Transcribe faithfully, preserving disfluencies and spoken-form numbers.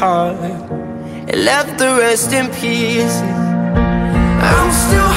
heart and left the rest in pieces. I'm still